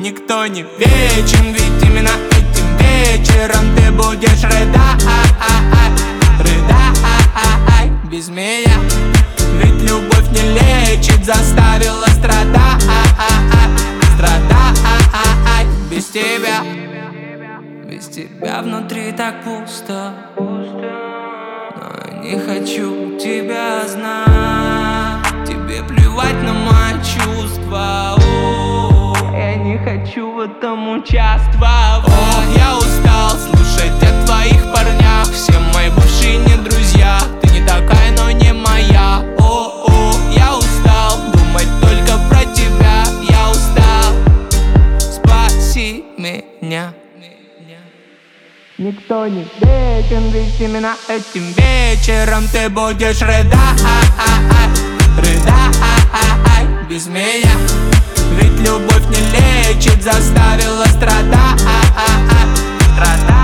Никто не вечен, ведь именно этим вечером ты будешь рыдать без меня. Ведь любовь не лечит, заставила страдать без тебя. Без тебя внутри так пусто, но я не хочу тебя знать. Тебе плевать на мои чувства, я не хочу в этом участвовать. Я устал слушать о твоих парнях, все мои бывшие не друзья. Ты не такая, но не моя. Я устал думать только про тебя. Я устал, спаси меня. Никто не вечен, ведь именно этим вечером ты будешь рыдать без меня. Ведь любовь не лечит, заставила страдать.